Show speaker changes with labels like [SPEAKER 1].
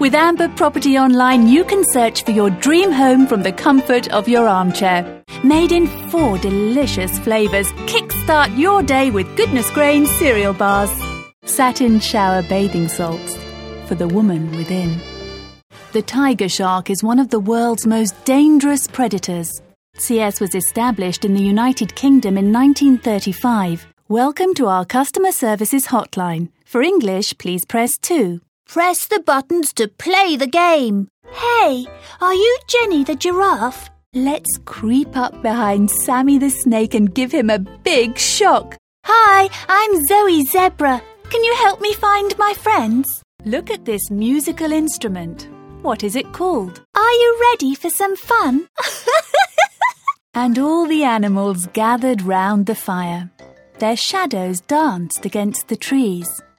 [SPEAKER 1] With Amber Property Online, you can search for your dream home from the comfort of your armchair. Made in 4 delicious flavours, kickstart your day with Goodness Grain cereal bars. Satin shower bathing salts for the woman within. The tiger shark is one of the world's most dangerous predators. CS was established in the United Kingdom in 1935. Welcome to our customer services hotline. For English, please press 2.
[SPEAKER 2] Press the buttons to play the game. Hey, are you Jenny the giraffe?
[SPEAKER 1] Let's creep up behind Sammy the snake and give him a big shock.
[SPEAKER 2] Hi, I'm Zoe Zebra. Can you help me find my friends?
[SPEAKER 1] Look at this musical instrument. What is it called?
[SPEAKER 2] Are you ready for some fun?
[SPEAKER 1] And all the animals gathered round the fire. Their shadows danced against the trees.